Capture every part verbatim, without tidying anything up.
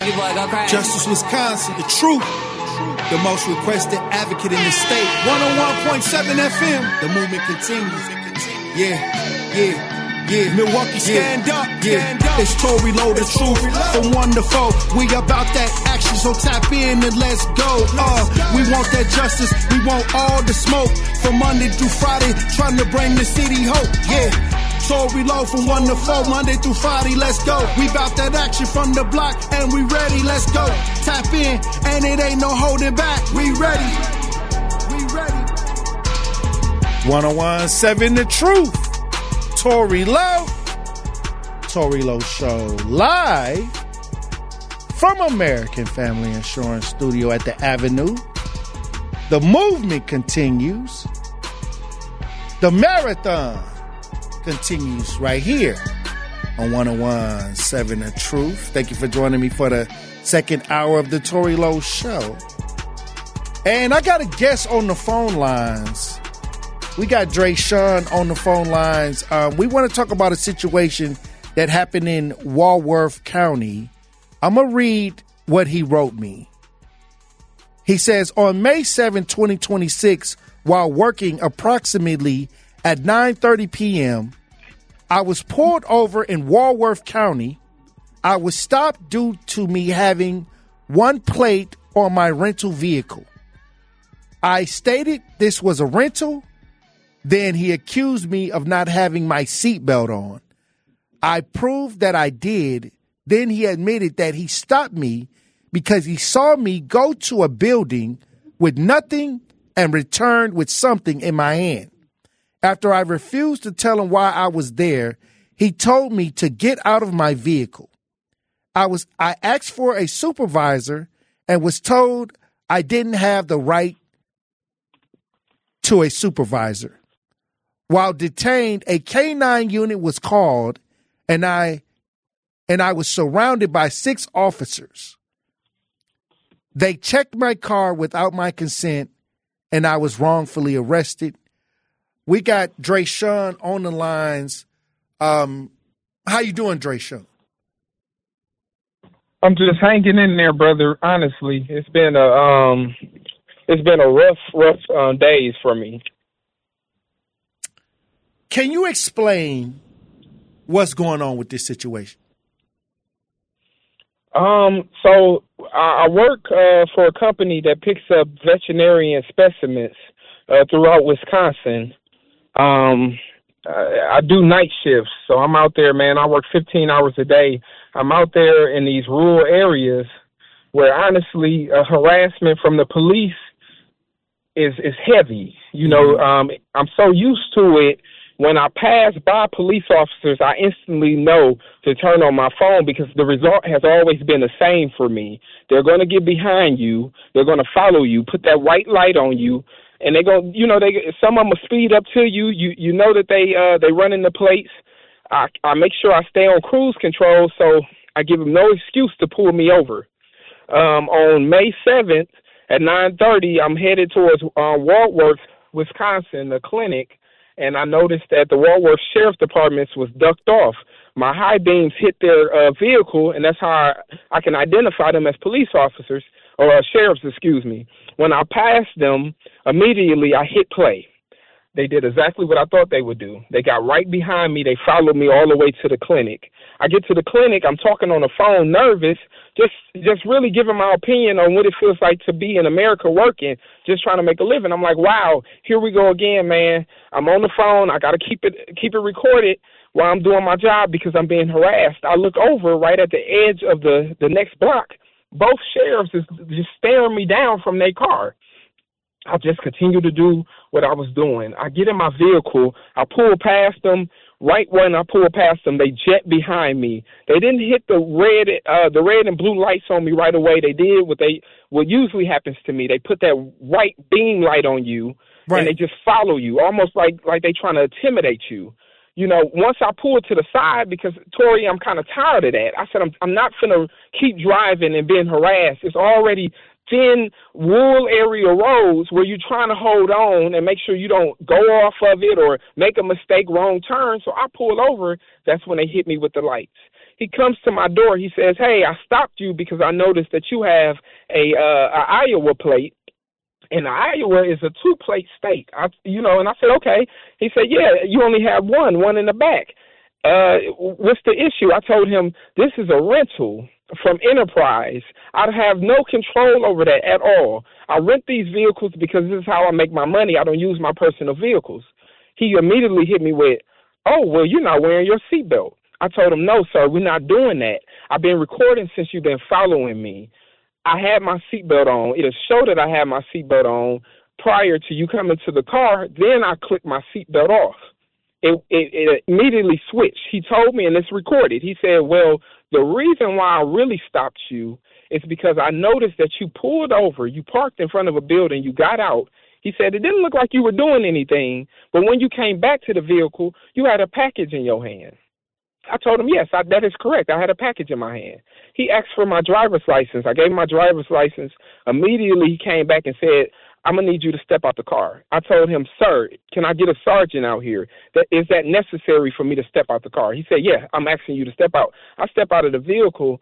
Justice Wisconsin, the truth. The most requested advocate in the state. one oh one point seven F M. The movement continues. Yeah, yeah. Yeah, Milwaukee, stand yeah, up, stand yeah. up. It's Tory Lowe, the truth, from one to four. We about that action, so tap in and let's go. Uh, we want that justice, we want all the smoke. From Monday through Friday, trying to bring the city hope. Yeah, Tory Lowe from one to four, Monday through Friday, let's go. We about that action from the block, and we ready, let's go. Tap in, and it ain't no holding back. We ready, we ready. one oh one point seven The Truth. Tory Lowe, Tory Lowe Show, live from American Family Insurance Studio at the Avenue. The movement continues. The marathon continues right here on one oh one point seven The Truth. Thank you for joining me for the second hour of the Tory Lowe Show. And I got a guest on the phone lines. We got Dre Sean on the phone lines. Um, we want to talk about a situation that happened in Walworth County. I'm going to read what he wrote me. He says, on May seventh, twenty twenty-six, while working approximately at nine thirty p.m., I was pulled over in Walworth County. I was stopped due to me having one plate on my rental vehicle. I stated this was a rental. Then he accused me of not having my seatbelt on. I proved that I did. Then he admitted that he stopped me because he saw me go to a building with nothing and returned with something in my hand. After I refused to tell him why I was there, he told me to get out of my vehicle. I was I asked for a supervisor and was told I didn't have the right to a supervisor. While detained, a K nine unit was called, and I and I was surrounded by six officers. They checked my car without my consent, and I was wrongfully arrested. We got Dre Sean on the lines. Um, how you doing, Dre Sean? I'm just hanging in there, brother. Honestly, it's been a um, it's been a rough, rough uh, days for me. Can you explain what's going on with this situation? Um, so I I work uh, for a company that picks up veterinarian specimens uh, throughout Wisconsin. Um, I, I do night shifts, so I'm out there, man. I work fifteen hours a day. I'm out there in these rural areas where, honestly, uh, harassment from the police is is heavy. You know, um, I'm so used to it. When I pass by police officers, I instantly know to turn on my phone because the result has always been the same for me. They're going to get behind you. They're going to follow you, put that white light on you, and they're going, you know, they some of them will speed up to you. You you know that they uh, they run in the plates. I, I make sure I stay on cruise control, so I give them no excuse to pull me over. Um, on May seventh at nine thirty, I'm headed towards uh, Walworth, Wisconsin, the clinic. And I noticed that the Walworth Sheriff's Department was ducked off. My high beams hit their uh, vehicle, and that's how I, I can identify them as police officers, or uh, sheriffs, excuse me. When I passed them, immediately I hit play. They did exactly what I thought they would do. They got right behind me. They followed me all the way to the clinic. I get to the clinic. I'm talking on the phone, nervous, just just really giving my opinion on what it feels like to be in America working, just trying to make a living. I'm like, wow, here we go again, man. I'm on the phone. I got to keep it keep it recorded while I'm doing my job because I'm being harassed. I look over right at the edge of the, the next block. Both sheriffs is just staring me down from their car. I just continue to do what I was doing. I get in my vehicle. I pull past them. Right when I pull past them, they jet behind me. They didn't hit the red, uh, the red and blue lights on me right away. They did what they what usually happens to me. They put that white beam light on you, right, and they just follow you, almost like like they trying to intimidate you. You know, once I pulled to the side, because, Tory, I'm kind of tired of that. I said, I'm, I'm not going to keep driving and being harassed. It's already thin rural area roads where you're trying to hold on and make sure you don't go off of it or make a mistake, wrong turn. So I pull over. That's when they hit me with the lights. He comes to my door. He says, "Hey, I stopped you because I noticed that you have a, uh, a Iowa plate. And Iowa is a two-plate state." I, you know, and I said, "Okay." He said, "Yeah, you only have one, one in the back. Uh, what's the issue?" I told him, "This is a rental from Enterprise. I have no control over that at all. I rent these vehicles because this is how I make my money. I don't use my personal vehicles." He immediately hit me with, "Oh, well, you're not wearing your seatbelt." I told him, "No, sir, we're not doing that. I've been recording since you've been following me. I had my seatbelt on. It'll show that I had my seatbelt on prior to you coming to the car. Then I clicked my seatbelt off. It, it, it immediately switched." He told me, and it's recorded. He said, "Well, the reason why I really stopped you is because I noticed that you pulled over. You parked in front of a building. You got out." He said, "It didn't look like you were doing anything, but when you came back to the vehicle, you had a package in your hand." I told him, "Yes, I, that is correct. I had a package in my hand." He asked for my driver's license. I gave him my driver's license. Immediately, he came back and said, "I'm going to need you to step out the car." I told him, "Sir, can I get a sergeant out here? That, is that necessary for me to step out the car?" He said, "Yeah, I'm asking you to step out." I step out of the vehicle.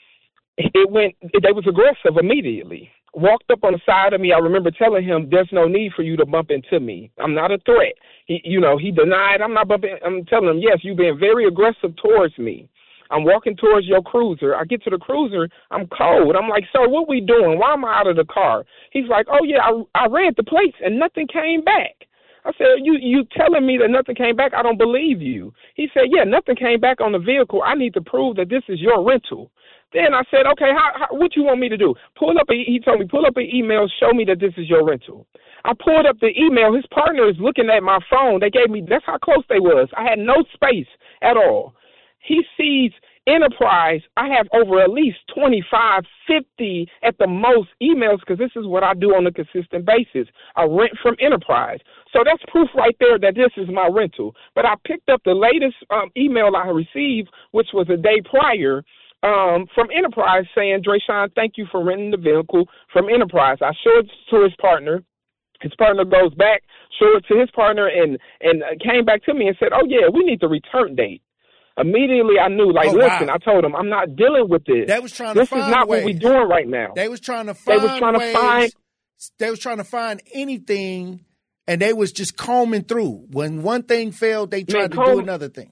It went, it, they was aggressive immediately. Walked up on the side of me. I remember telling him, "There's no need for you to bump into me. I'm not a threat." He, you know, he denied. I'm not bumping. I'm telling him, "Yes, you've been very aggressive towards me. I'm walking towards your cruiser." I get to the cruiser. I'm cold. I'm like, "Sir, what we doing? Why am I out of the car?" He's like, "Oh, yeah, I, I read the plates and nothing came back." I said, you you telling me that nothing came back? I don't believe you." He said, "Yeah, nothing came back on the vehicle. I need to prove that this is your rental." Then I said, "Okay, how, how, what you want me to do?" Pull up a, he told me, "Pull up an email, show me that this is your rental." I pulled up the email. His partner is looking at my phone. They gave me, that's how close they was. I had no space at all. He sees Enterprise. I have over at least twenty-five, fifty at the most emails because this is what I do on a consistent basis. I rent from Enterprise. So that's proof right there that this is my rental. But I picked up the latest um, email I received, which was a day prior, Um, from Enterprise saying, "Drayshawn, thank you for renting the vehicle from Enterprise." I showed it to his partner. His partner goes back, showed it to his partner, and, and came back to me and said, "Oh, yeah, we need the return date." Immediately I knew, like, oh, listen, wow. I told him, I'm not dealing with this. They was trying this to find is not ways. what we're doing right now. They was trying to find They was trying ways. to find. They was trying to find anything, and they was just combing through. When one thing failed, they tried Man, to do another thing.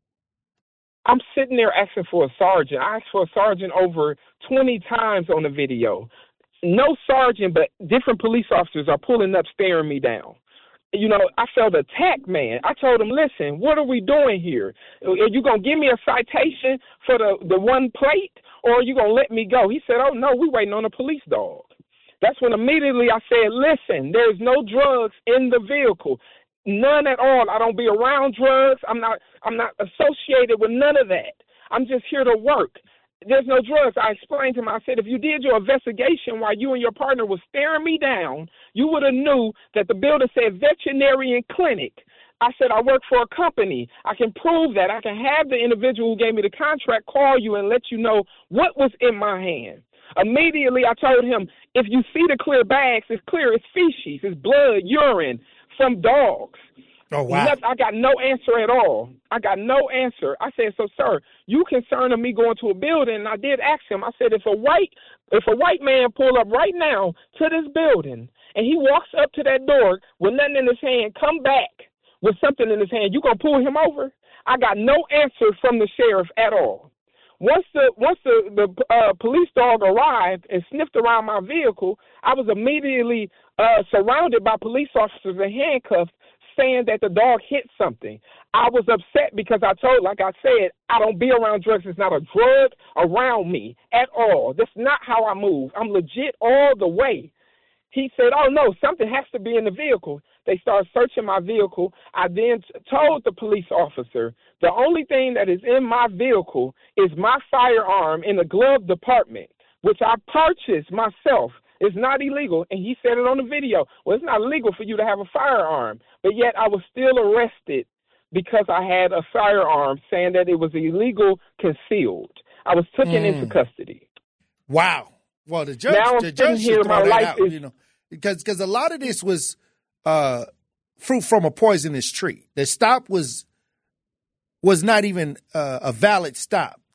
I'm sitting there asking for a sergeant. I asked for a sergeant over twenty times on the video. No sergeant, but different police officers are pulling up, staring me down. You know, I felt attacked, man. I told him, "Listen, what are we doing here? Are you going to give me a citation for the, the one plate, or are you going to let me go?" He said, "Oh, no, we're waiting on a police dog." That's when immediately I said, "Listen, there's no drugs in the vehicle. None at all. I don't be around drugs. I'm not I'm not associated with none of that. I'm just here to work. There's no drugs." I explained to him, I said, "If you did your investigation while you and your partner was staring me down, you would have knew that the building said veterinarian clinic. I said, I work for a company. I can prove that. I can have the individual who gave me the contract call you and let you know what was in my hand." Immediately I told him, "If you see the clear bags, it's clear. It's feces. It's blood, urine from dogs." Oh, wow. I got no answer at all. I got no answer. I said, "So, sir, you concerned of me going to a building?" And I did ask him. I said, if a white if a white man pull up right now to this building and he walks up to that door with nothing in his hand, come back with something in his hand, you going to pull him over?" I got no answer from the sheriff at all. Once the once the, the uh, police dog arrived and sniffed around my vehicle, I was immediately uh, surrounded by police officers and handcuffed, saying that the dog hit something. I was upset because I told, like I said, I don't be around drugs. It's not a drug around me at all. That's not how I move. I'm legit all the way. He said, "Oh, no, something has to be in the vehicle." They started searching my vehicle. I then told the police officer, the only thing that is in my vehicle is my firearm in the glove department, which I purchased myself. It's not illegal. And he said it on the video. Well, it's not illegal for you to have a firearm. But yet I was still arrested because I had a firearm, saying that it was illegal concealed. I was taken mm. into custody. Wow. Well, the judge, now I'm the judge here, should throw my that life out, is, you know, because because a lot of this was uh, fruit from a poisonous tree. The stop was was not even uh, a valid stop.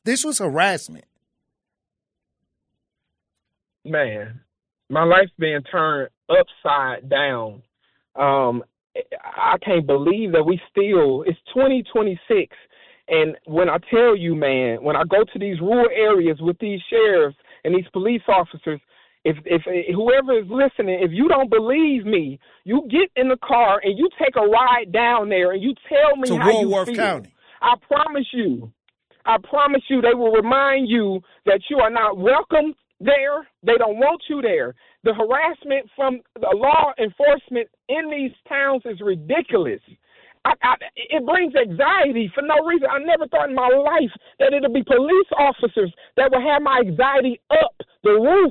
This was harassment. Man, my life's being turned upside down. Um, I can't believe that we still, it's twenty twenty-six. And when I tell you, man, when I go to these rural areas with these sheriffs and these police officers, if if whoever is listening, if you don't believe me, you get in the car and you take a ride down there and you tell me to how you Walworth feel. County. I promise you, I promise you they will remind you that you are not welcome there. They don't want you there. The harassment from the law enforcement in these towns is ridiculous. I, I, it brings anxiety for no reason. I never thought in my life that it would be police officers that would have my anxiety up the roof.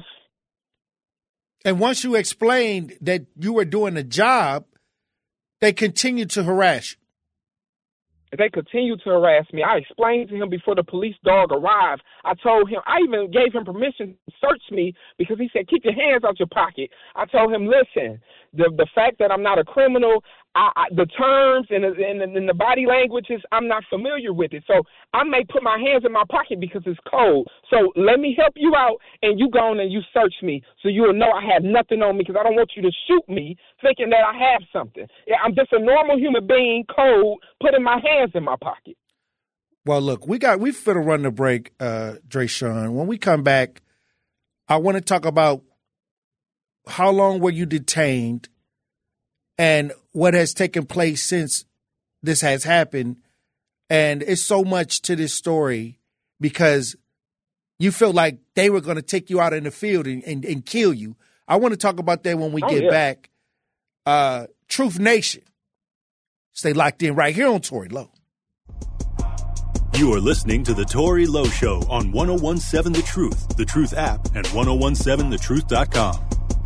And once you explained that you were doing a job, they continued to harass you. They continued to harass me. I explained to him before the police dog arrived. I told him, I even gave him permission to search me because he said, keep your hands out your pocket. I told him, listen, the the fact that I'm not a criminal, I, I, the terms and the, and, the, and the body languages, I'm not familiar with it. So I may put my hands in my pocket because it's cold. So let me help you out, and you go on and you search me so you will know I have nothing on me because I don't want you to shoot me thinking that I have something. Yeah, I'm just a normal human being, cold, putting my hands in my pocket. Well, look, we got we finna run the break, uh, Dre'Shawn. When we come back, I want to talk about how long were you detained and what has taken place since this has happened. And it's so much to this story because you feel like they were going to take you out in the field and, and, and kill you. I want to talk about that when we oh, get yeah. back. Uh, Truth Nation. Stay locked in right here on Tory Lowe. You are listening to The Tory Lowe Show on one oh one seven The Truth, The Truth app, and ten seventeen the truth dot com.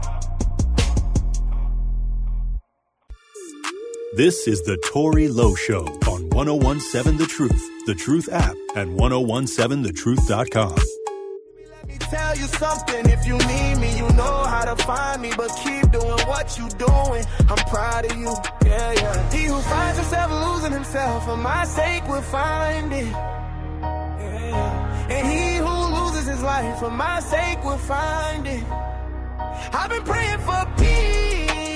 This is The Tory Lowe Show on ten seventeen The Truth, The Truth app, and ten seventeen the truth dot com. Let me tell you something. If you need me, you know how to find me. But keep doing what you doing. I'm proud of you. Yeah, yeah. He who finds himself losing himself for my sake will find it. Yeah, yeah. And he who loses his life for my sake will find it. I've been praying for peace.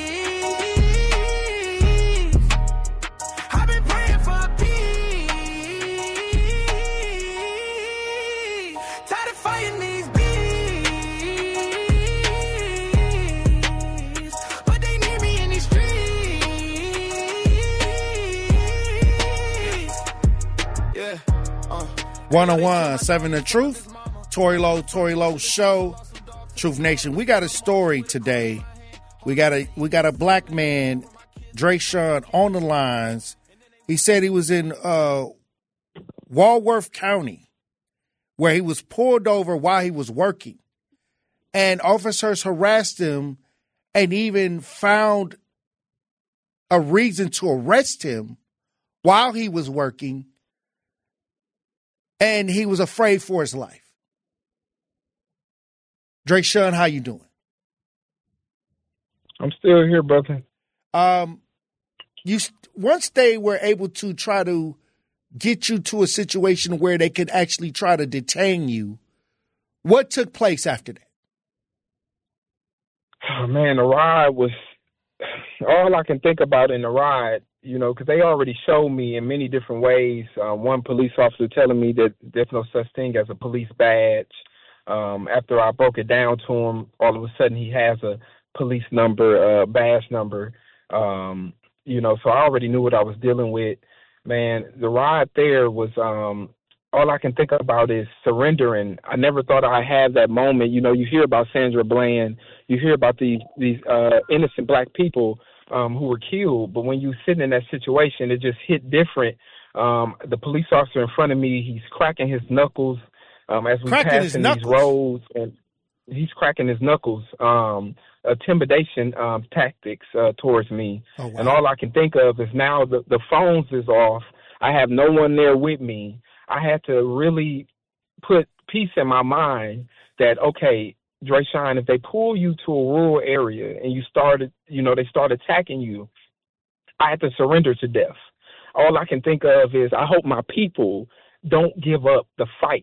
ten seventeen The Truth, Tory Lowe, Tory Lowe Show, Truth Nation. We got a story today. We got a we got a black man, Dre'Shawn, on the lines. He said he was in uh, Walworth County, where he was pulled over while he was working, and officers harassed him and even found a reason to arrest him while he was working. And he was afraid for his life. Dre'Shawn, how you doing? I'm still here, brother. Um, you once they were able to try to get you to a situation where they could actually try to detain you, what took place after that? Oh, man, the ride was all I can think about in the ride. You know, because they already showed me in many different ways. Uh, one police officer telling me that there's no such thing as a police badge. Um, after I broke it down to him, all of a sudden he has a police number, uh, badge number. Um, you know, so I already knew what I was dealing with. Man, the ride there was um, all I can think about is surrendering. I never thought I'd have that moment. You know, you hear about Sandra Bland, you hear about these these uh, innocent black people Um, who were killed, but when you sit in that situation, it just hit different. Um, the police officer in front of me, he's cracking his knuckles um, as we pass in these roads, and he's cracking his knuckles. Um, intimidation um, tactics uh, towards me, oh, wow. And all I can think of is now the the phones is off. I have no one there with me. I had to really put peace in my mind that okay. Dre'Shawn, if they pull you to a rural area and you started, you know, they start attacking you, I have to surrender to death. All I can think of is I hope my people don't give up the fight.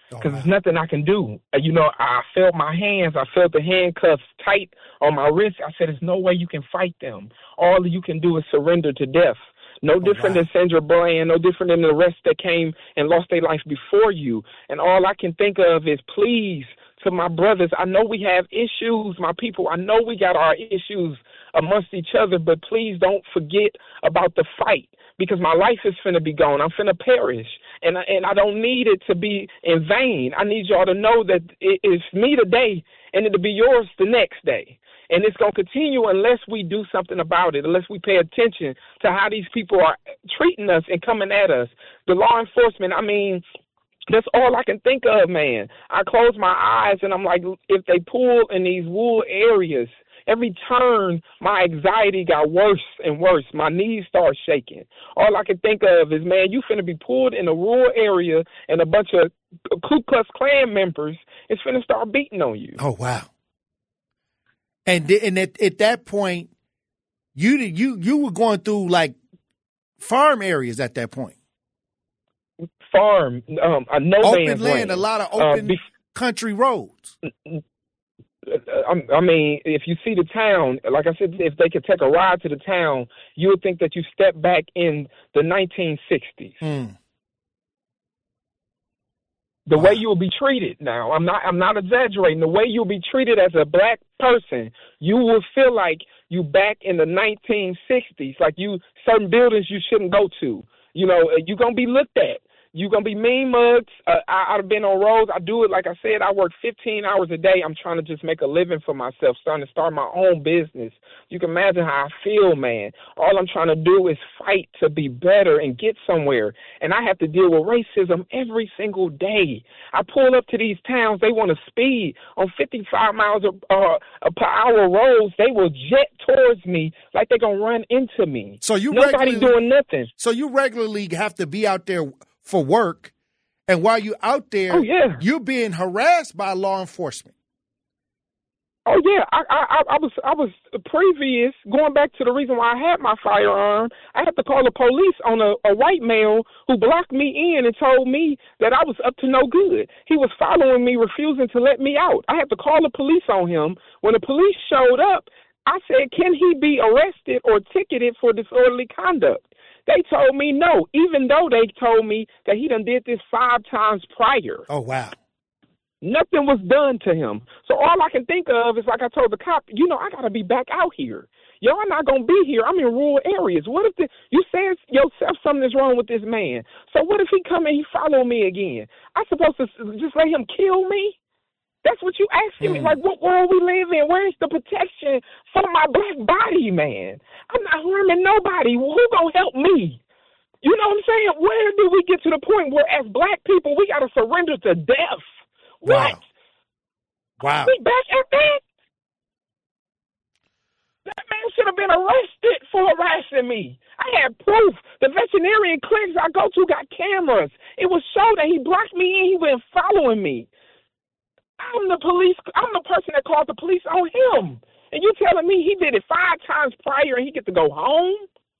because Oh, wow. there's nothing I can do. Uh, You know, I felt my hands. I felt the handcuffs tight on my wrist. I said, there's no way you can fight them. All you can do is surrender to death. No different wow. than Sandra Bland, no different than the rest that came and lost their life before you. And all I can think of is, please, to my brothers, I know we have issues, my people. I know we got our issues amongst each other, but please don't forget about the fight, because my life is finna be gone. I'm finna perish, and I, and I don't need it to be in vain. I need y'all to know that it is me today, and it'll be yours the next day. And it's going to continue unless we do something about it, unless we pay attention to how these people are treating us and coming at us. The law enforcement, I mean, that's all I can think of, man. I close my eyes and I'm like, if they pull in these rural areas, every turn, my anxiety got worse and worse. My knees start shaking. All I can think of is, man, you finna be pulled in a rural area and a bunch of Ku Klux Klan members is finna start beating on you. Oh, wow. And th- and at, at that point, you you you were going through like farm areas at that point. Farm, um, a no Open man's land, land. a lot of Uh, open bef- country roads. I mean, if you see the town, like I said, if they could take a ride to the town, you would think that you stepped back in the nineteen sixties. Mm. The Wow. way you will be treated now, I'm not I'm not exaggerating. The way you'll be treated as a black person, you will feel like you back in the nineteen sixties, like you certain buildings you shouldn't go to. You know, you're going to be looked at. You're going to be mean mugged. Uh, I, I've been on roads. I do it, like I said, I work fifteen hours a day. I'm trying to just make a living for myself, starting to start my own business. You can imagine how I feel, man. All I'm trying to do is fight to be better and get somewhere. And I have to deal with racism every single day. I pull up to these towns. They want to speed on fifty-five miles uh, per hour roads. They will jet towards me like they're going to run into me. So you Nobody regularly- doing nothing. So you regularly have to be out there for work, and while you're out there, Oh, yeah. you're being harassed by law enforcement. Oh yeah, I, I I was I was previous going back to the reason why I had my firearm. I had to call the police on a, a white male who blocked me in and told me that I was up to no good. He was following me, refusing to let me out. I had to call the police on him. When the police showed up, I said, "Can he be arrested or ticketed for disorderly conduct?" They told me no, even though they told me that he done did this five times prior. Oh, wow. Nothing was done to him. So all I can think of is, like I told the cop, you know, I got to be back out here. Y'all not going to be here. I'm in rural areas. What if the, you said yourself something is wrong with this man? So what if he come and he follow me again? I supposed to just let him kill me? That's what you asking me. Mm. Like, what world we live in? Where is the protection for my black body, man? I'm not harming nobody. Who gonna help me? You know what I'm saying? Where do we get to the point where, as black people, we got to surrender to death? What? Wow. We back at that? That man should have been arrested for harassing me. I had proof. The veterinarian clinics I go to got cameras. It was shown that he blocked me in. He been following me. I'm the police. I'm the person that called the police on him. And you telling me he did it five times prior and he get to go home?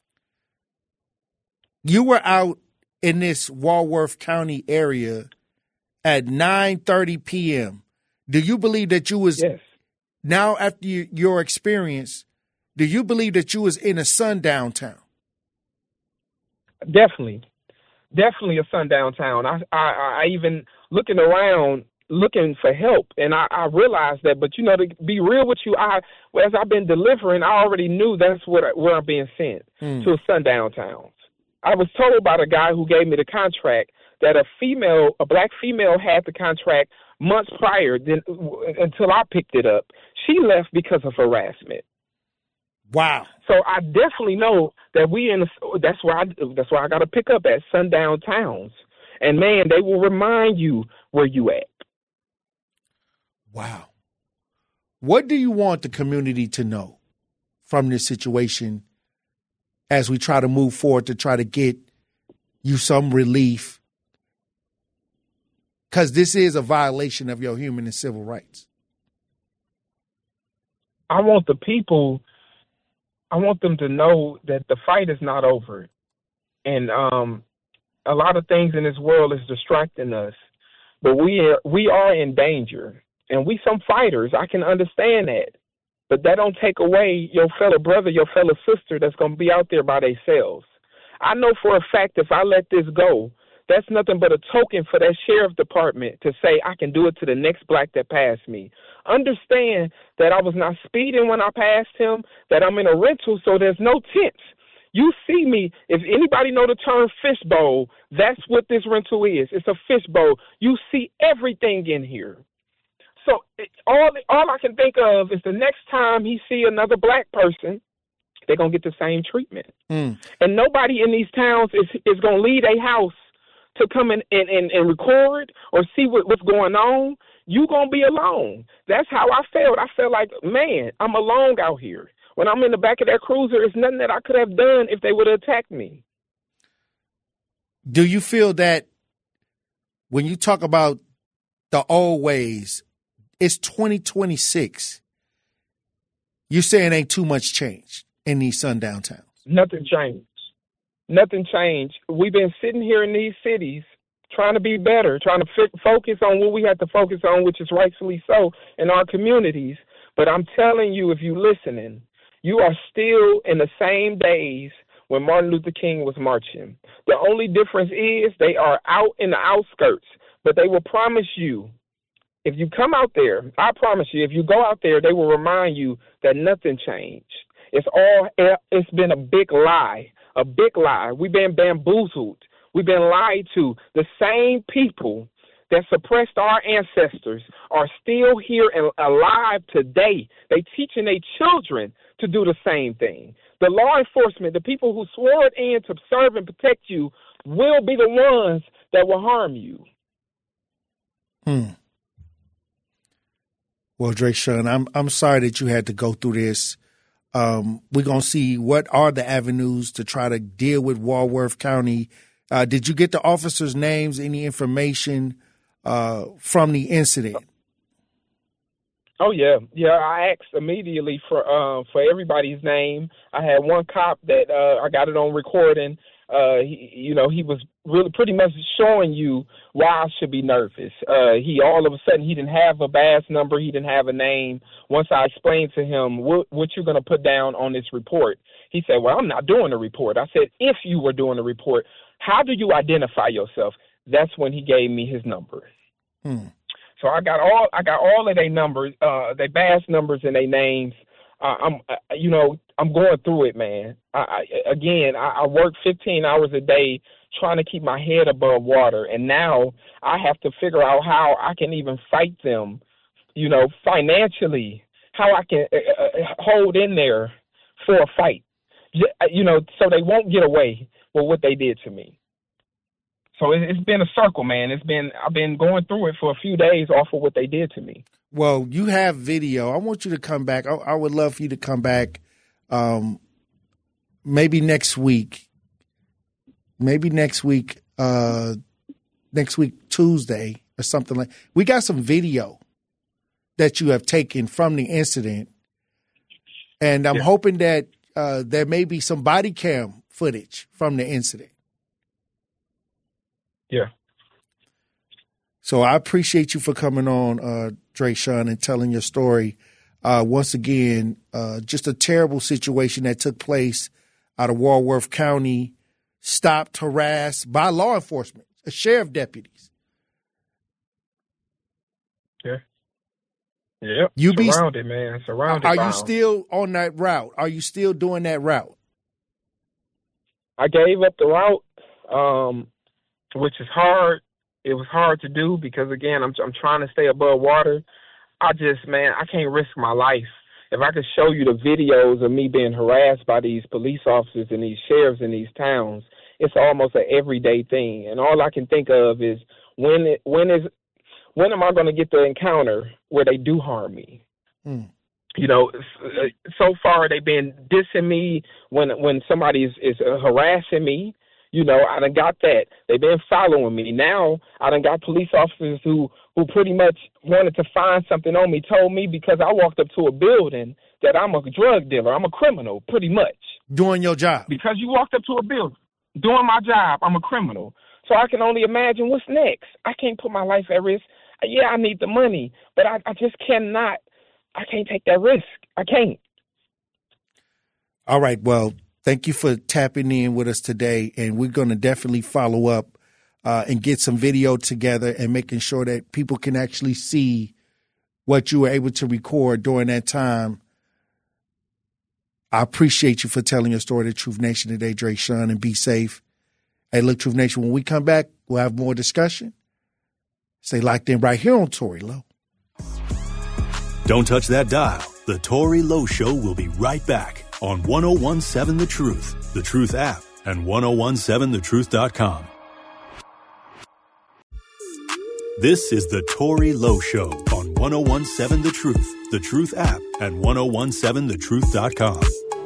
You were out in this Walworth County area at nine thirty p.m. Do you believe that you was, Yes. now after you, your experience, do you believe that you was in a sundown town? Definitely. Definitely a sundown town. I, I, I even looking around, looking for help, and I, I realized that. But, you know, to be real with you, I as I've been delivering, I already knew that's what where I'm being sent, Mm. to a sundown town. I was told by the guy who gave me the contract that a female, a black female had the contract months prior then, until I picked it up. She left because of harassment. Wow. So I definitely know that we in. A, that's why I, that's why I got to pick up at sundown towns, and man, they will remind you where you at. Wow. What do you want the community to know from this situation as we try to move forward to try to get you some relief? Because this is a violation of your human and civil rights. I want the people, I want them to know that the fight is not over. And um, a lot of things in this world is distracting us. but we are, we are in danger. And we some fighters, I can understand that. But that don't take away your fellow brother, your fellow sister that's going to be out there by themselves. I know for a fact if I let this go, that's nothing but a token for that sheriff department to say I can do it to the next black that passed me. Understand that I was not speeding when I passed him, that I'm in a rental, so there's no tents. You see me, if anybody know the term fishbowl, that's what this rental is. It's a fishbowl. You see everything in here. So all all I can think of is the next time he see another black person, they're going to get the same treatment. Mm. And nobody in these towns is is going to leave a house to come in and, and, and record or see what, what's going on. You going to be alone. That's how I felt. I felt like, man, I'm alone out here. When I'm in the back of that cruiser, it's nothing that I could have done if they would have attacked me. Do you feel that when you talk about the old ways, it's twenty twenty-six. You're saying ain't too much changed in these sundown towns? Nothing changed. Nothing changed. We've been sitting here in these cities trying to be better, trying to f- focus on what we have to focus on, which is rightfully so, in our communities. But I'm telling you, if you're listening, you are still in the same days when Martin Luther King was marching. The only difference is they are out in the outskirts, but they will promise you, if you come out there, I promise you, if you go out there, they will remind you that nothing changed. It's all, it's been a big lie, a big lie. We've been bamboozled. We've been lied to. The same people that suppressed our ancestors are still here and alive today. They teaching their children to do the same thing. The law enforcement, the people who swore it in to serve and protect you, will be the ones that will harm you. Hmm. Well, Dre'Shawn, I'm I'm sorry that you had to go through this. Um, we're gonna see what are the avenues to try to deal with Walworth County. Uh, did you get the officers' names? Any information uh, from the incident? Oh yeah, yeah. I asked immediately for uh, for everybody's name. I had one cop that uh, I got it on recording. Uh, he, you know, he was really pretty much showing you why I should be nervous. Uh, he all of a sudden he didn't have a badge number, he didn't have a name. Once I explained to him what what you're going to put down on this report, he said, "Well, I'm not doing a report." I said, "If you were doing a report, how do you identify yourself?" That's when he gave me his number. Hmm. So I got all I got all of their numbers, uh, their badge numbers and their names. Uh, I'm, uh, you know, I'm going through it, man. I, I, again, I, I work fifteen hours a day trying to keep my head above water, and now I have to figure out how I can even fight them, you know, financially, how I can uh, uh, hold in there for a fight, you know, so they won't get away with what they did to me. So it, it's been a circle, man. It's been I've been going through it for a few days off of what they did to me. Well, you have video. I want you to come back. I, I would love for you to come back um, maybe next week. Maybe next week, uh, next week, Tuesday or something like that. We got some video that you have taken from the incident. And I'm yeah. hoping that uh, there may be some body cam footage from the incident. Yeah. So I appreciate you for coming on, uh, Dre'Shawn, and telling your story. Uh, once again, uh, just a terrible situation that took place out of Walworth County, stopped, harassed by law enforcement, a sheriff deputies. Yeah. Yeah. You surrounded, be, man. Surrounded. Are by you them. still on that route? Are you still doing that route? I gave up the route, um, which is hard. It was hard to do because, again, I'm I'm trying to stay above water. I just, man, I can't risk my life. If I could show you the videos of me being harassed by these police officers and these sheriffs in these towns, it's almost an everyday thing. And all I can think of is when it, when is when am I going to get the encounter where they do harm me? Hmm. You know, so far they've been dissing me when when somebody is, is harassing me. You know, I done got that. They've been following me. Now I done got police officers who, who pretty much wanted to find something on me, told me because I walked up to a building that I'm a drug dealer. I'm a criminal, pretty much. Doing your job. Because you walked up to a building. Doing my job, I'm a criminal. So I can only imagine what's next. I can't put my life at risk. Yeah, I need the money, but I, I just cannot. I can't take that risk. I can't. All right. Well, thank you for tapping in with us today, and we're going to definitely follow up uh, and get some video together and making sure that people can actually see what you were able to record during that time. I appreciate you for telling your story to Truth Nation today, Dre Sean, and be safe. Hey, look, Truth Nation, when we come back, we'll have more discussion. Stay locked in right here on Tory Lowe. Don't touch that dial. The Tory Lowe Show will be right back on one oh one seven The Truth, The Truth app, and ten seventeen the truth dot com. This is the Tory Lowe Show on ten seventeen The Truth, The Truth app, and ten seventeen the truth dot com.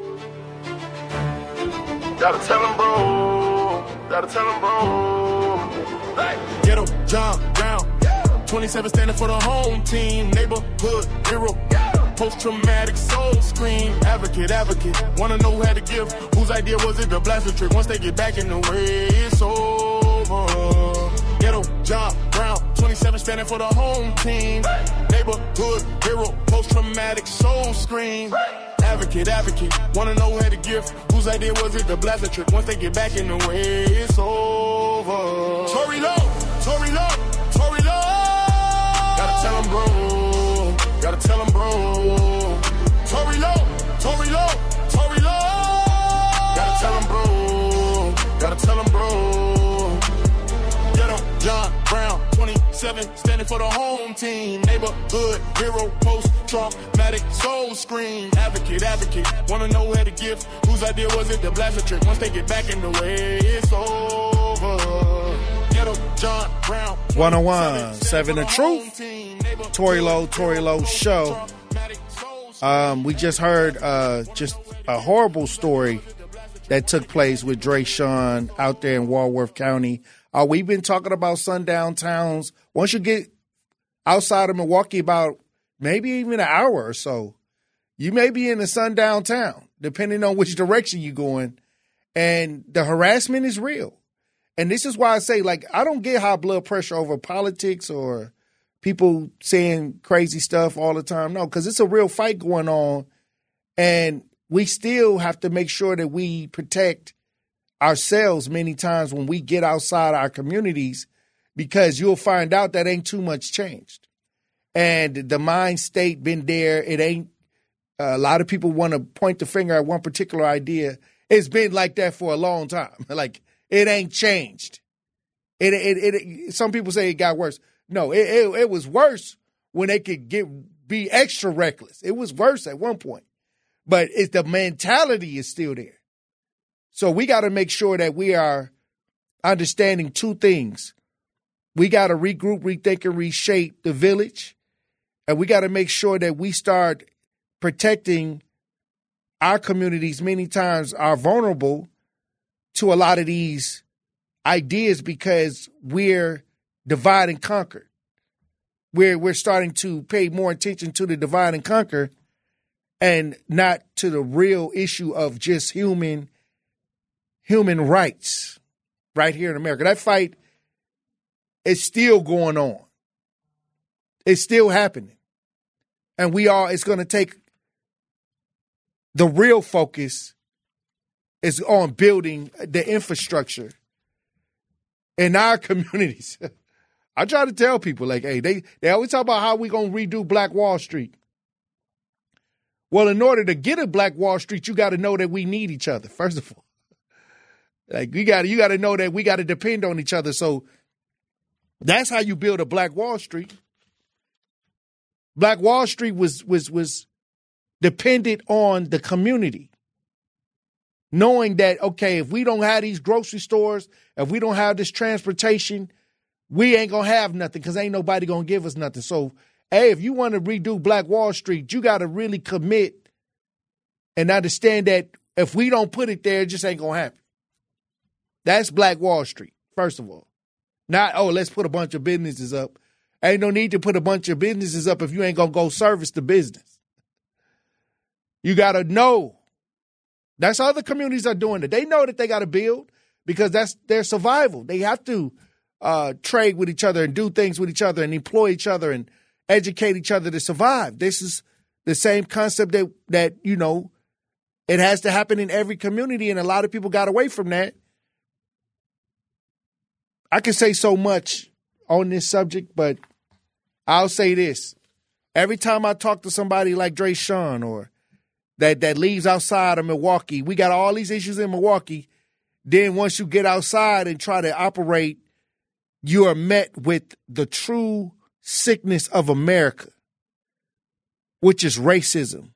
Gotta tell him, bro. Gotta tell him, bro. Hey. Get him, John Brown. twenty-seven standing for the home team. Neighborhood hero. Post-traumatic soul scream. Advocate, advocate. Wanna know who had to give. Whose idea was it to blast the trick? Once they get back in the way, it's over. Ghetto, John Brown. twenty-seven standing for the home team. Neighborhood hero. Post-traumatic soul scream. Advocate, advocate. Wanna know who had the gift. Whose idea was it to blast the trick? Once they get back in the way, it's over. Tory Lowe, Tory Lowe, Tory Lowe. Gotta tell him, bro. Gotta tell him, bro. Tory Lowe, Tory Lowe, Tory Lowe. Gotta tell him, bro. Gotta tell him, bro. Get him, John Brown, twenty-seven, standing for the home team. Neighborhood hero, post-traumatic soul scream. Advocate, advocate. Wanna know where to give. Whose idea was it to blast a trick? Once they get back in the way, it's over. Get him, John Brown. one oh one seven The Truth. Tory Lowe, Tory Lowe Show. Um, we just heard uh, just a horrible story that took place with Dre Sean out there in Walworth County. Uh, we've been talking about sundown towns. Once you get outside of Milwaukee, about maybe even an hour or so, you may be in a sundown town, depending on which direction you're going. And the harassment is real. And this is why I say, like, I don't get high blood pressure over politics or people saying crazy stuff all the time. No, because it's a real fight going on. And we still have to make sure that we protect ourselves many times when we get outside our communities, because you'll find out that ain't too much changed. And the mind state been there. It ain't uh, a lot of people want to point the finger at one particular idea. It's been like that for a long time. Like, it ain't changed. It, it, it, some people say it got worse. No, it, it, it was worse when they could get be extra reckless. It was worse at one point. But it's the mentality is still there. So we got to make sure that we are understanding two things. We got to regroup, rethink, and reshape the village. And we got to make sure that we start protecting our communities. Many times are vulnerable to a lot of these ideas because we're divide and conquer. We're, we're starting to pay more attention to the divide and conquer and not to the real issue of just human human rights right here in America. That fight is still going on. It's still happening. And we are, it's going to take, the real focus is on building the infrastructure in our communities. I try to tell people, like, hey, they, they always talk about how we going to redo Black Wall Street. Well, in order to get a Black Wall Street, you got to know that we need each other, first of all. Like, we got you got to know that we got to depend on each other. So that's how you build a Black Wall Street. Black Wall Street was was was dependent on the community. Knowing that, okay, if we don't have these grocery stores, if we don't have this transportation, we ain't going to have nothing because ain't nobody going to give us nothing. So, hey, if you want to redo Black Wall Street, you got to really commit and understand that if we don't put it there, it just ain't going to happen. That's Black Wall Street, first of all. Not, oh, let's put a bunch of businesses up. Ain't no need to put a bunch of businesses up if you ain't going to go service the business. You got to know. That's how other communities are doing it. They know that they got to build. because that's their survival. They have to uh, trade with each other and do things with each other and employ each other and educate each other to survive. This is the same concept that, that, you know, it has to happen in every community, and a lot of people got away from that. I can say so much on this subject, but I'll say this. Every time I talk to somebody like Dre Sean or that, that leaves outside of Milwaukee, we got all these issues in Milwaukee. Then once you get outside and try to operate, you are met with the true sickness of America, which is racism.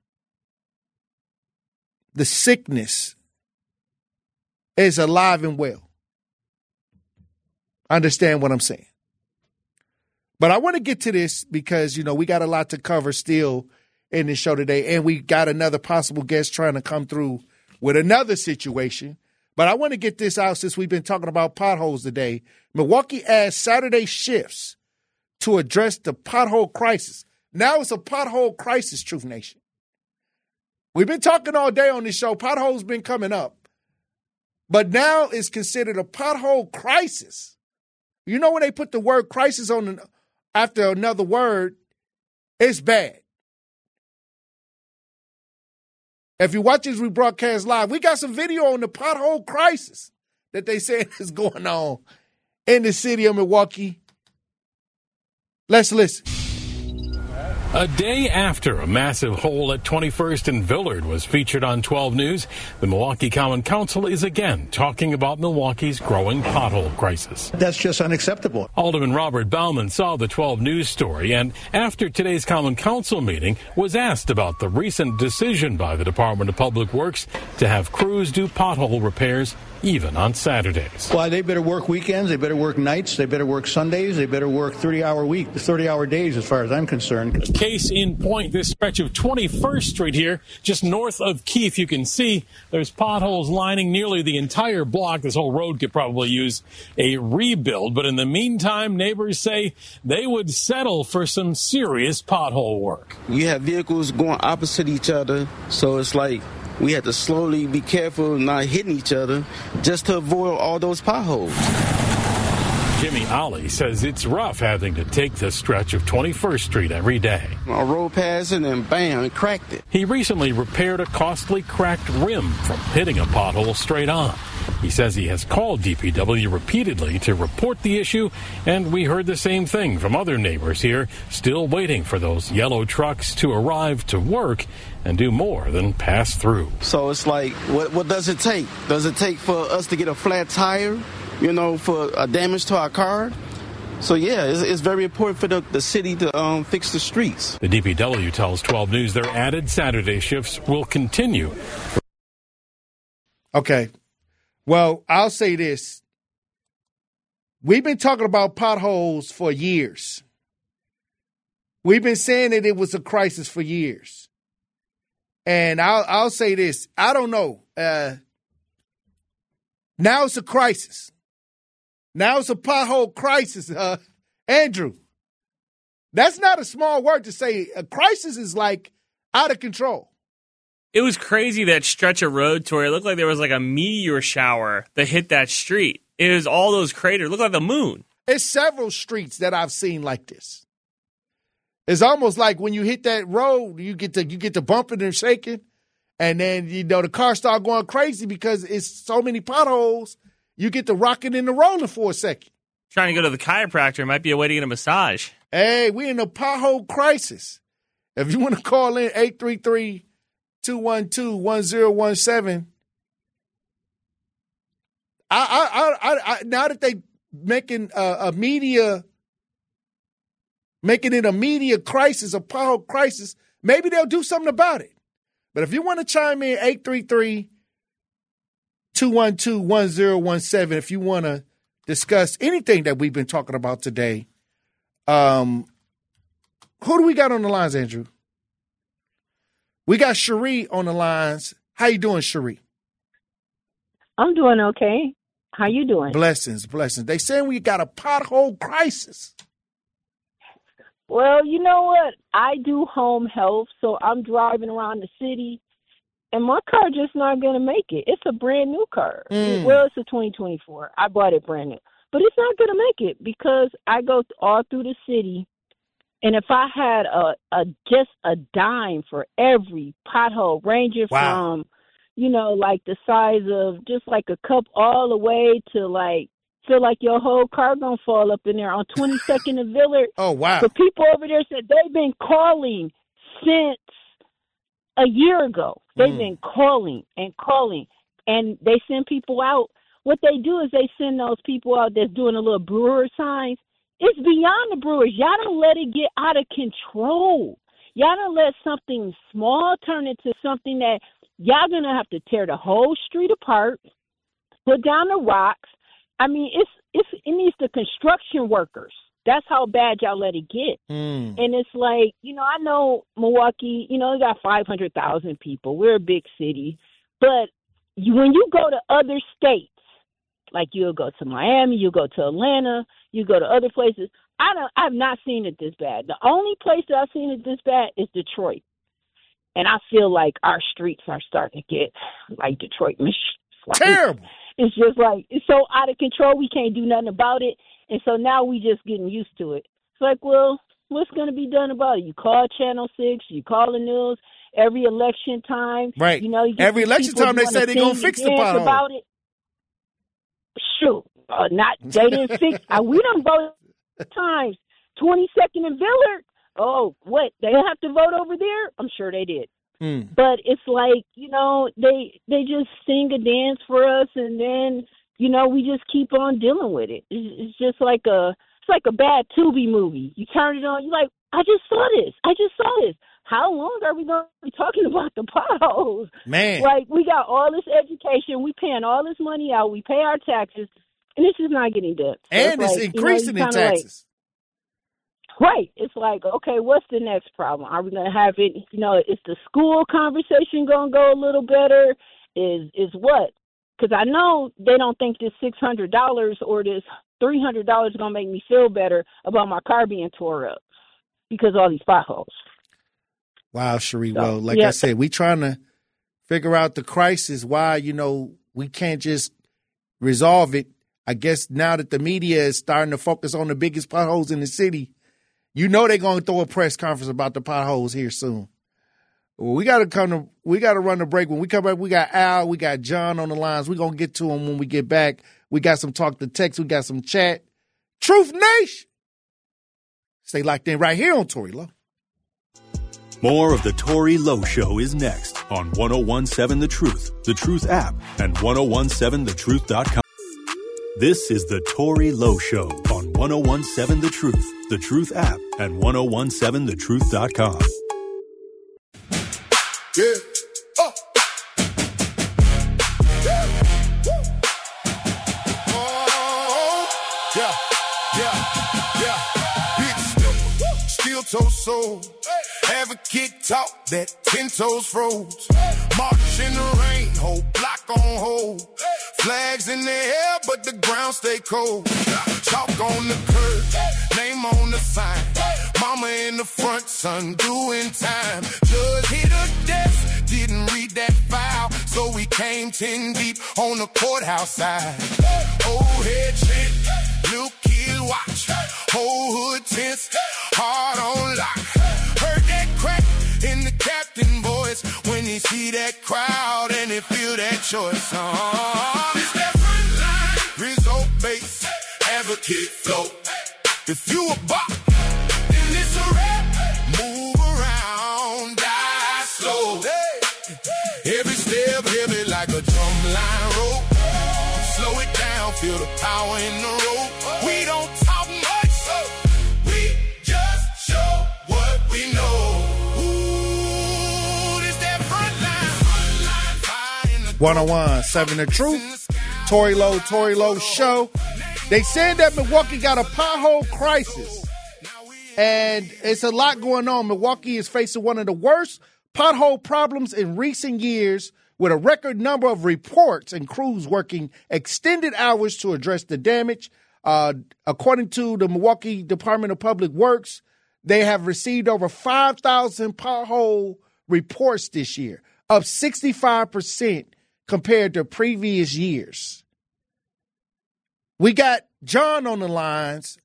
The sickness is alive and well. Understand what I'm saying? But I want to get to this because, you know, we got a lot to cover still in this show today, and we got another possible guest trying to come through with another situation. But I want to get this out since we've been talking about potholes today. Milwaukee adds Saturday shifts to address the pothole crisis. Now it's a pothole crisis, Truth Nation. We've been talking all day on this show. Potholes been coming up. But now it's considered a pothole crisis. You know when they put the word crisis on an, after another word, it's bad. If you watch this rebroadcast live, we got some video on the pothole crisis that they said is going on in the city of Milwaukee. Let's listen. A day after a massive hole at twenty-first and Villard was featured on twelve News, the Milwaukee Common Council is again talking about Milwaukee's growing pothole crisis. That's just unacceptable. Alderman Robert Bauman saw the twelve News story and, after today's Common Council meeting, was asked about the recent decision by the Department of Public Works to have crews do pothole repairs even on Saturdays. Well, they better work weekends, they better work nights, they better work Sundays, they better work thirty-hour week, thirty-hour days as far as I'm concerned. Case in point, this stretch of twenty-first Street here, just north of Keith, you can see there's potholes lining nearly the entire block. This whole road could probably use a rebuild, but in the meantime, neighbors say they would settle for some serious pothole work. You have vehicles going opposite each other, so it's like we had to slowly be careful not hitting each other just to avoid all those potholes. Jimmy Ollie says it's rough having to take this stretch of twenty-first Street every day. I rode past it and bam, it cracked it. He recently repaired a costly cracked rim from hitting a pothole straight on. He says he has called D P W repeatedly to report the issue, and we heard the same thing from other neighbors here, still waiting for those yellow trucks to arrive to work and do more than pass through. So it's like, what, what does it take? Does it take for us to get a flat tire, you know, for a damage to our car? So, yeah, it's, it's very important for the, the city to um, fix the streets. The D P W tells twelve News their added Saturday shifts will continue. Okay. Well, I'll say this. We've been talking about potholes for years. We've been saying that it was a crisis for years. And I'll, I'll say this. I don't know. Uh, now it's a crisis. Now it's a pothole crisis, uh, Andrew. That's not a small word to say. A crisis is like out of control. It was crazy, that stretch of road, Tori. It looked like there was like a meteor shower that hit that street. It was all those craters. It looked like the moon. There's several streets that I've seen like this. It's almost like when you hit that road, you get to you get to bumping and shaking, and then you know the car start going crazy because it's so many potholes. You get to rocking and rolling for a second. Trying to go to the chiropractor might be a way to get a massage. Hey, we're in a pothole crisis. If you want to call in, eight three three, two one two, one zero one seven. I, I, I, I, now that they making a, a media, making it a media crisis, a pothole crisis, maybe they'll do something about it. But if you want to chime in, eight three three, two one two, one zero one seven, if you want to discuss anything that we've been talking about today. Um, who do we got on the lines, Andrew? We got Cherie on the lines. How you doing, Cherie? I'm doing okay. How you doing? Blessings, blessings. They saying we got a pothole crisis. Well, you know what? I do home health, so I'm driving around the city, and my car just not going to make it. It's a brand new car. Mm. Well, it's a twenty twenty-four. I bought it brand new. But it's not going to make it because I go all through the city, and if I had a, a just a dime for every pothole, ranging Wow. from, you know, like the size of just like a cup all the way to like, feel like your whole car going to fall up in there on twenty-second and Villard. Oh, wow. The people over there said they've been calling since a year ago. They've Mm. been calling and calling, and they send people out. What they do is they send those people out that's doing a little brewer signs. It's beyond the brewers. Y'all don't let it get out of control. Y'all don't let something small turn into something that y'all going to have to tear the whole street apart, put down the rocks. I mean, it's it's it needs the construction workers. That's how bad y'all let it get. Mm. And it's like, you know, I know Milwaukee, you know, we got five hundred thousand people. We're a big city. But you, when you go to other states, like you'll go to Miami, you go to Atlanta, you go to other places, I don't, I've not seen it this bad. The only place that I've seen it this bad is Detroit. And I feel like our streets are starting to get like Detroit, Michigan. Like, Terrible. It's just like, it's so out of control, we can't do nothing about it. And so now we just getting used to it. It's like, well, what's going to be done about it? You call Channel six, you call the news every election time. Right. You know, you get Every these election people time they who say wanna they're going to sing fix and the dance pothole. about it. Shoot. Uh, not, they didn't fix, uh, we done voted times. twenty-second and Villard. Oh, what? They have to vote over there? I'm sure they did. Mm. But it's like, you know, they they just sing a dance for us, and then, you know, we just keep on dealing with it. It's, it's just like a it's like a bad Tubi movie. You turn it on, you're like, I just saw this. I just saw this. How long are we going to be talking about the potholes? Man. Like, we got all this education, we paying all this money out, we pay our taxes, and it's just not getting done. So And it's, like, increasing you know, in kinda taxes. Like, right. It's like, okay, what's the next problem? Are we going to have it, you know, is the school conversation going to go a little better? Is is what? Because I know they don't think this six hundred dollars or this three hundred dollars is going to make me feel better about my car being tore up because of all these potholes. Wow, Cherie. So, Well, like yeah. I said, we trying to figure out the crisis, why, you know, we can't just resolve it. I guess now that the media is starting to focus on the biggest potholes in the city, you know they're going to throw a press conference about the potholes here soon. Well, we got to come to, we got to run the break. When we come back, we got Al, we got John on the lines. We're going to get to them when we get back. We got some talk to text. We got some chat. Truth Nation. Stay locked in right here on Tory Lowe. More of the Tory Lowe Show is next on one oh one seven The Truth, The Truth app, and ten seventeen the truth dot com. This is the Tory Lowe Show on ten seventeen The Truth, The Truth app, and ten seventeen the truth dot com. Yeah. Oh. Yeah. Oh. Yeah. Yeah. Yeah. Bitch. Steel toe soul. Advocate talk that ten toes froze. March in the rain, whole block on hold. Flags in the air, but the ground stay cold. Chalk on the curb, name on the sign. Mama in the front, son doing time. Judge hit her desk, didn't read that file, so we came ten deep on the courthouse side. Old head shit, new kid watch, whole hood tense, hard on lock. Heard that crack in the captain voice when he see that crowd and he feel that choice. Uh, it's that front line, result base, advocate flow. If you a bop, then it's a rap. Move around, die slow. Every step heavy like a drum line rope. Slow it down, feel the power in the rope. We don't talk much, so we just show what we know. Ooh, this that front line. Fire in the one oh one seven The Truth, Tory Lowe, Tory Lowe Show. They said that Milwaukee got a pothole crisis, and it's a lot going on. Milwaukee is facing one of the worst pothole problems in recent years, with a record number of reports and crews working extended hours to address the damage. Uh, according to the Milwaukee Department of Public Works, they have received over five thousand pothole reports this year. up sixty-five percent compared to previous years. We got John on the lines.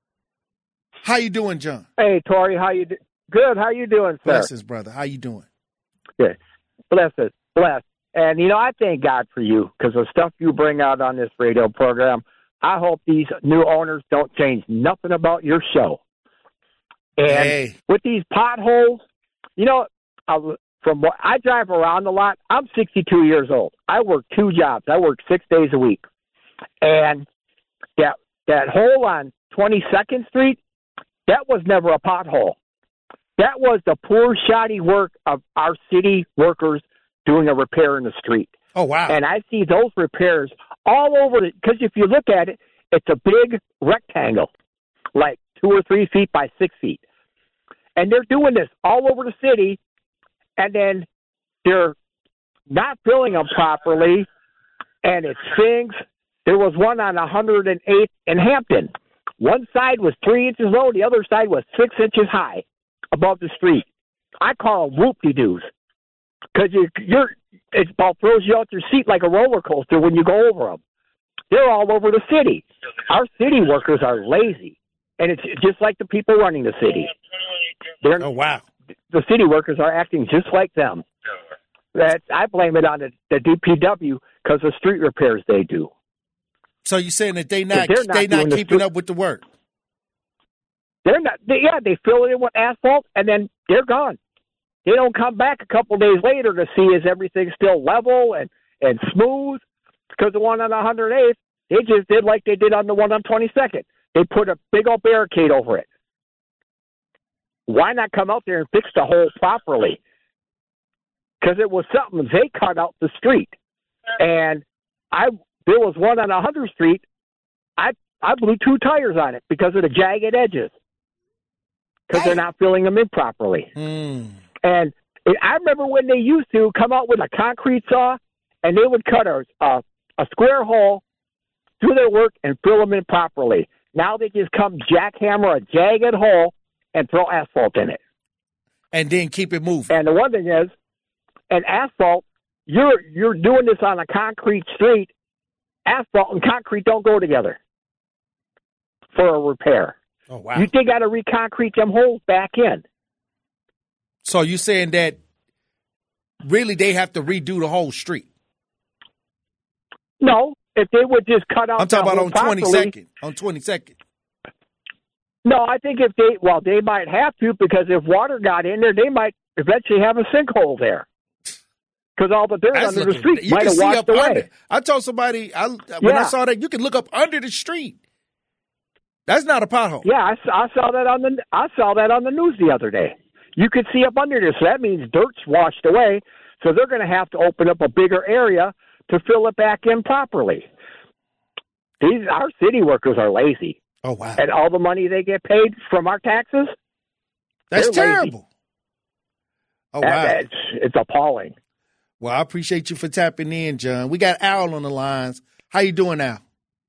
How you doing, John? Hey, Tori, how you do? Good. How you doing, sir? Blessings, brother. How you doing? Good. Blessed. Blessed. And, you know, I thank God for you because the stuff you bring out on this radio program, I hope these new owners don't change nothing about your show. And hey. with these potholes, you know, I, from what I drive around a lot. I'm sixty-two years old. I work two jobs. I work six days a week. And that that hole on twenty-second Street, that was never a pothole. That was the poor, shoddy work of our city workers doing a repair in the street. Oh, wow. And I see those repairs all over it, because if you look at it, it's a big rectangle, like two or three feet by six feet. And they're doing this all over the city, and then they're not filling them properly, and it sinks. There was one on one hundred eighth in Hampton. One side was three inches low, the other side was six inches high above the street. I call them whoop-de-doos, because you, you're, it about throws you out your seat like a roller coaster when you go over them. They're all over the city. Our city workers are lazy, and it's just like the people running the city. They're, oh, wow. The city workers are acting just like them. That I blame it on the, the D P W because of street repairs they do. So you're saying that they not, they're not they not the keeping stri- up with the work? They're not. They, yeah, they fill it in with asphalt, and then they're gone. They don't come back a couple days later to see is everything still level and, and smooth. Because the one on one hundred eighth, they just did like they did on the one on twenty-second. They put a big old barricade over it. Why not come out there and fix the hole properly? Because it was something they cut out the street. And I there was one on one hundredth Street. I I blew two tires on it because of the jagged edges. Because they're not filling them in properly. Mm. And it, I remember when they used to come out with a concrete saw, and they would cut a, a, a square hole, do their work, and fill them in properly. Now they just come jackhammer a jagged hole and throw asphalt in it. And then keep it moving. And the one thing is, and asphalt, you're you're doing this on a concrete street. Asphalt and concrete don't go together for a repair. Oh, wow. You they got to reconcrete them holes back in. So you're saying that really they have to redo the whole street? No, if they would just cut out. I'm talking about on properly, twenty-second. On twenty-second. No, I think if they, well, they might have to, because if water got in there, they might eventually have a sinkhole there. Because all the dirt That's under looking, the street you might can have see washed up away. Under. I told somebody I, when Yeah. I saw that, you can look up under the street. That's not a pothole. Yeah, I, I saw that on the I saw that on the news the other day. You could see up under there, so that means dirt's washed away. So they're going to have to open up a bigger area to fill it back in properly. These our city workers are lazy. Oh, wow. And all the money they get paid from our taxes, That's they're lazy. terrible. Oh, wow. That- It's, it's appalling. Well, I appreciate you for tapping in, John. We got Al on the lines. How you doing, Al?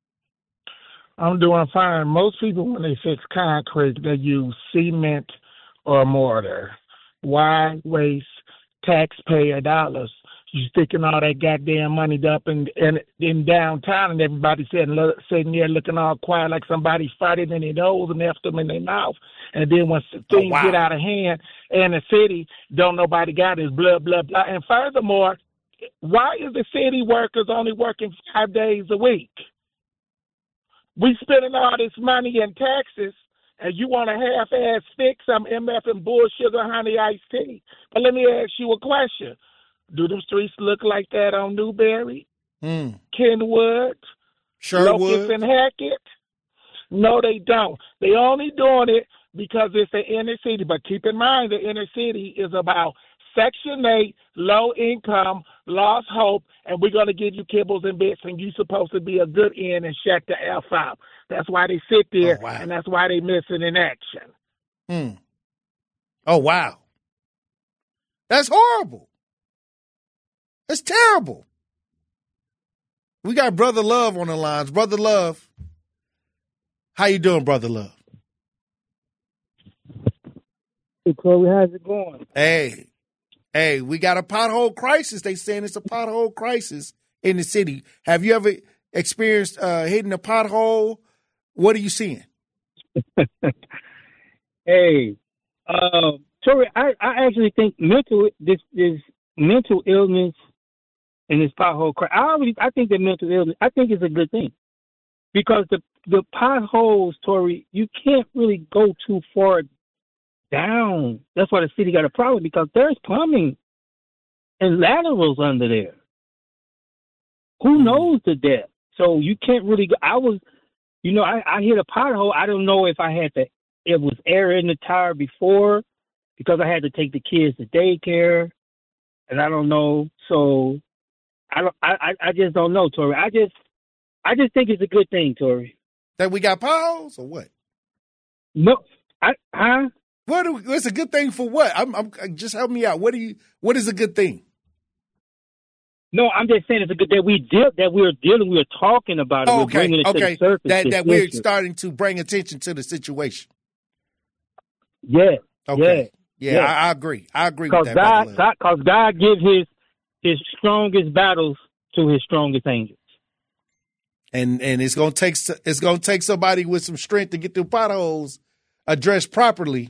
I'm doing fine. Most people, when they fix concrete, they use cement or mortar. Why waste taxpayer dollars? You sticking all that goddamn money up in in, in downtown, and everybody sitting, look, sitting there looking all quiet like somebody farted in their nose and left them in their mouth. And then when things Oh, wow. get out of hand in the city, don't nobody got this blah, blah, blah. And furthermore, why is the city workers only working five days a week? We spending all this money in taxes, and you want to half-ass fix some M F and bull sugar honey iced tea. But let me ask you a question. Do them streets look like that on Newberry, Mm. Kenwood, Sherwood? Locust and Hackett? No, they don't. They only doing it because it's the inner city. But keep in mind, the inner city is about Section eight, low income, lost hope, and we're going to give you kibbles and bits, and you're supposed to be a good end and shut the F up. That's why they sit there, Oh, wow. and that's why they missing in action. Mm. Oh, wow. That's horrible. That's terrible. We got Brother Love on the lines. Brother Love, how you doing, Brother Love? Hey, Corey, how's it going? Hey. Hey, we got a pothole crisis. They saying it's a pothole crisis in the city. Have you ever experienced uh, hitting a pothole? What are you seeing? Hey, uh, Tori, I, I actually think mental this is mental illness and this pothole crisis. I already I think that mental illness. I think it's a good thing because the the potholes, Tori, you can't really go too far down. That's why the city got a problem because there's plumbing and laterals under there. Who knows the depth? So you can't really go. I was, you know, I, I hit a pothole. I don't know if I had to, it was air in the tire before because I had to take the kids to daycare, and I don't know. So I don't. I, I just don't know, Tori. I just, I just think it's a good thing, Tori. That we got potholes or what? No, I, huh? What? Do, what's a good thing for what? I'm, I'm just help me out. What do you? What is a good thing? No, I'm just saying it's a good that we deal that we're dealing. We're talking about it. Oh, we're okay, bringing it okay. to the surface. That that we're starting to bring attention to the situation. Yeah. Okay. Yeah. Yeah, yeah. I, I agree. I agree Cause with that. God, God, cause God gives his his strongest battles to his strongest angels. And and it's gonna take it's gonna take somebody with some strength to get the potholes addressed properly.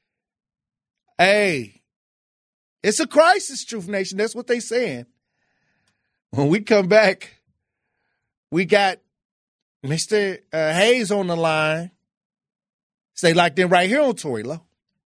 Hey, it's a crisis, Truth Nation. That's what they saying. When we come back, we got Mister Uh, Hayes on the line. Stay locked in right here on Tory Lowe.